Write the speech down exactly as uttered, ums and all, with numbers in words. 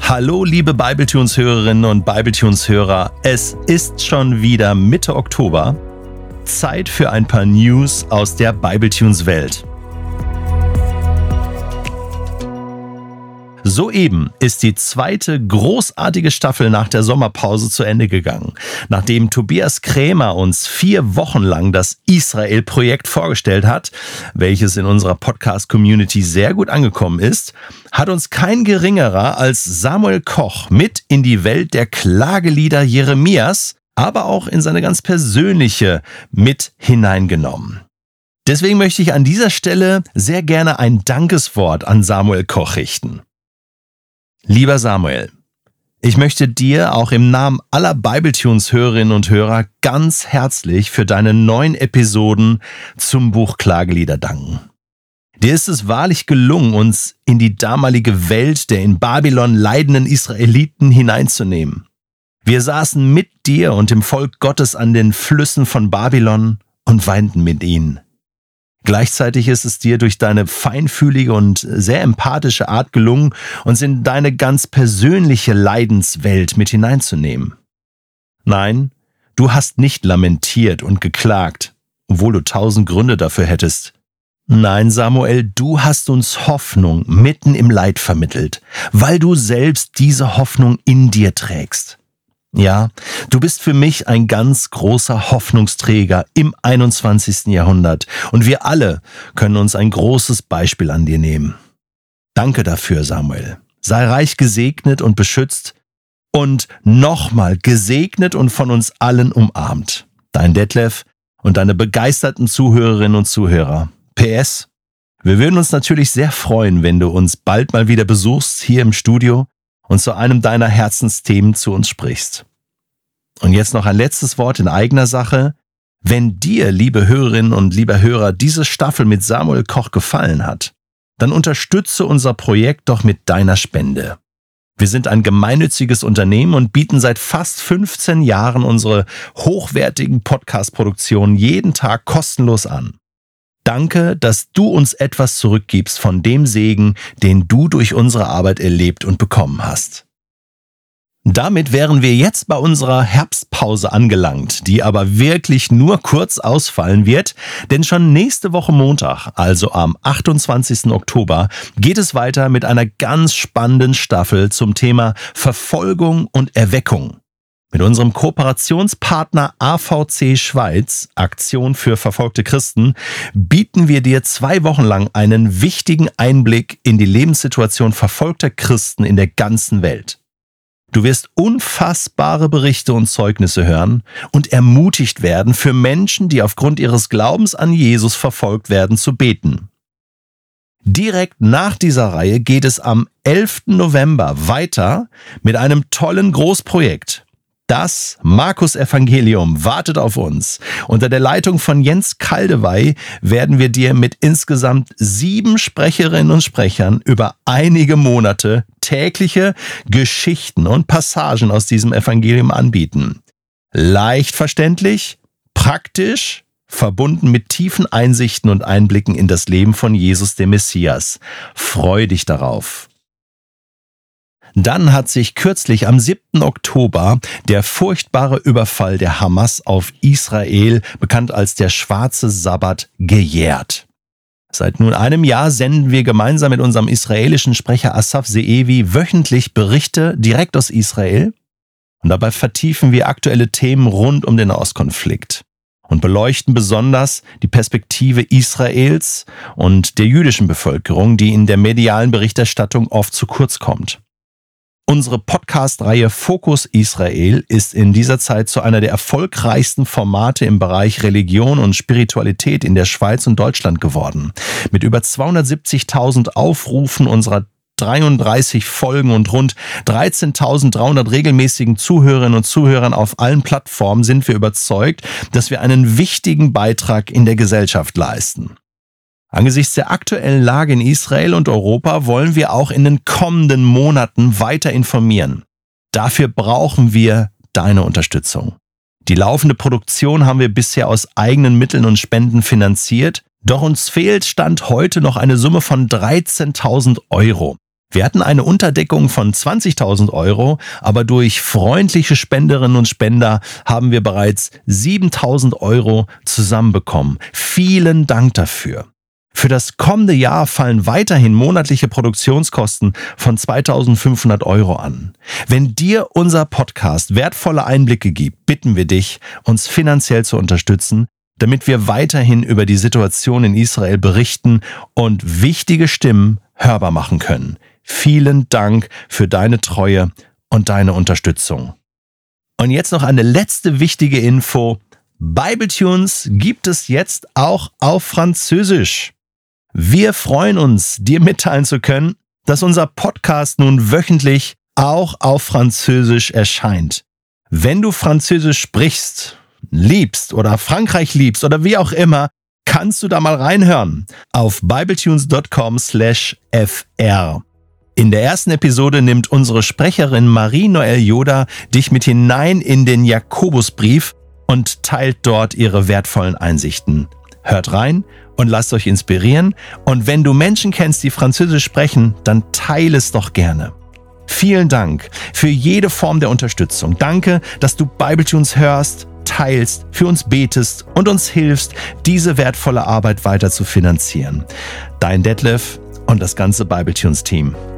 Hallo liebe Bibletunes-Hörerinnen und Bibletunes-Hörer, es ist schon wieder Mitte Oktober. Zeit für ein paar News aus der Bibletunes-Welt. Soeben ist die zweite großartige Staffel nach der Sommerpause zu Ende gegangen. Nachdem Tobias Krämer uns vier Wochen lang das Israel-Projekt vorgestellt hat, welches in unserer Podcast-Community sehr gut angekommen ist, hat uns kein geringerer als Samuel Koch mit in die Welt der Klagelieder Jeremias, aber auch in seine ganz persönliche mit hineingenommen. Deswegen möchte ich an dieser Stelle sehr gerne ein Dankeswort an Samuel Koch richten. Lieber Samuel, ich möchte dir auch im Namen aller Bibletunes-Hörerinnen und Hörer ganz herzlich für deine neuen Episoden zum Buch Klagelieder danken. Dir ist es wahrlich gelungen, uns in die damalige Welt der in Babylon leidenden Israeliten hineinzunehmen. Wir saßen mit dir und dem Volk Gottes an den Flüssen von Babylon und weinten mit ihnen. Gleichzeitig ist es dir durch deine feinfühlige und sehr empathische Art gelungen, uns in deine ganz persönliche Leidenswelt mit hineinzunehmen. Nein, du hast nicht lamentiert und geklagt, obwohl du tausend Gründe dafür hättest. Nein, Samuel, du hast uns Hoffnung mitten im Leid vermittelt, weil du selbst diese Hoffnung in dir trägst. Ja, du bist für mich ein ganz großer Hoffnungsträger im einundzwanzigsten Jahrhundert und wir alle können uns ein großes Beispiel an dir nehmen. Danke dafür, Samuel. Sei reich gesegnet und beschützt und nochmal gesegnet und von uns allen umarmt. Dein Detlef und deine begeisterten Zuhörerinnen und Zuhörer. P S. Wir würden uns natürlich sehr freuen, wenn du uns bald mal wieder besuchst hier im Studio und zu einem deiner Herzensthemen zu uns sprichst. Und jetzt noch ein letztes Wort in eigener Sache. Wenn dir, liebe Hörerinnen und lieber Hörer, diese Staffel mit Samuel Koch gefallen hat, dann unterstütze unser Projekt doch mit deiner Spende. Wir sind ein gemeinnütziges Unternehmen und bieten seit fast fünfzehn Jahren unsere hochwertigen Podcast-Produktionen jeden Tag kostenlos an. Danke, dass du uns etwas zurückgibst von dem Segen, den du durch unsere Arbeit erlebt und bekommen hast. Damit wären wir jetzt bei unserer Herbstpause angelangt, die aber wirklich nur kurz ausfallen wird, denn schon nächste Woche Montag, also am achtundzwanzigsten Oktober, geht es weiter mit einer ganz spannenden Staffel zum Thema Verfolgung und Erweckung. Mit unserem Kooperationspartner A V C Schweiz, Aktion für verfolgte Christen, bieten wir dir zwei Wochen lang einen wichtigen Einblick in die Lebenssituation verfolgter Christen in der ganzen Welt. Du wirst unfassbare Berichte und Zeugnisse hören und ermutigt werden, für Menschen, die aufgrund ihres Glaubens an Jesus verfolgt werden, zu beten. Direkt nach dieser Reihe geht es am elften November weiter mit einem tollen Großprojekt. Das Markus-Evangelium wartet auf uns. Unter der Leitung von Jens Kaldewey werden wir dir mit insgesamt sieben Sprecherinnen und Sprechern über einige Monate tägliche Geschichten und Passagen aus diesem Evangelium anbieten. Leicht verständlich, praktisch, verbunden mit tiefen Einsichten und Einblicken in das Leben von Jesus, dem Messias. Freu dich darauf. Dann hat sich kürzlich am siebten Oktober der furchtbare Überfall der Hamas auf Israel, bekannt als der Schwarze Sabbat, gejährt. Seit nun einem Jahr senden wir gemeinsam mit unserem israelischen Sprecher Asaf Zeevi wöchentlich Berichte direkt aus Israel und dabei vertiefen wir aktuelle Themen rund um den Nahostkonflikt und beleuchten besonders die Perspektive Israels und der jüdischen Bevölkerung, die in der medialen Berichterstattung oft zu kurz kommt. Unsere Podcast-Reihe Fokus Israel ist in dieser Zeit zu einer der erfolgreichsten Formate im Bereich Religion und Spiritualität in der Schweiz und Deutschland geworden. Mit über zweihundertsiebzigtausend Aufrufen unserer dreiunddreißig Folgen und rund dreizehntausenddreihundert regelmäßigen Zuhörerinnen und Zuhörern auf allen Plattformen sind wir überzeugt, dass wir einen wichtigen Beitrag in der Gesellschaft leisten. Angesichts der aktuellen Lage in Israel und Europa wollen wir auch in den kommenden Monaten weiter informieren. Dafür brauchen wir deine Unterstützung. Die laufende Produktion haben wir bisher aus eigenen Mitteln und Spenden finanziert, doch uns fehlt Stand heute noch eine Summe von dreizehntausend Euro. Wir hatten eine Unterdeckung von zwanzigtausend Euro, aber durch freundliche Spenderinnen und Spender haben wir bereits siebentausend Euro zusammenbekommen. Vielen Dank dafür. Für das kommende Jahr fallen weiterhin monatliche Produktionskosten von zweitausendfünfhundert Euro an. Wenn dir unser Podcast wertvolle Einblicke gibt, bitten wir dich, uns finanziell zu unterstützen, damit wir weiterhin über die Situation in Israel berichten und wichtige Stimmen hörbar machen können. Vielen Dank für deine Treue und deine Unterstützung. Und jetzt noch eine letzte wichtige Info. Bibletunes gibt es jetzt auch auf Französisch. Wir freuen uns, dir mitteilen zu können, dass unser Podcast nun wöchentlich auch auf Französisch erscheint. Wenn du Französisch sprichst, liebst oder Frankreich liebst oder wie auch immer, kannst du da mal reinhören auf bibletunes dot com slash f r. In der ersten Episode nimmt unsere Sprecherin Marie-Noël Joda dich mit hinein in den Jakobusbrief und teilt dort ihre wertvollen Einsichten. Hört rein und lasst euch inspirieren. Und wenn du Menschen kennst, die Französisch sprechen, dann teile es doch gerne. Vielen Dank für jede Form der Unterstützung. Danke, dass du Bibletunes hörst, teilst, für uns betest und uns hilfst, diese wertvolle Arbeit weiter zu finanzieren. Dein Detlef und das ganze Bibletunes-Team.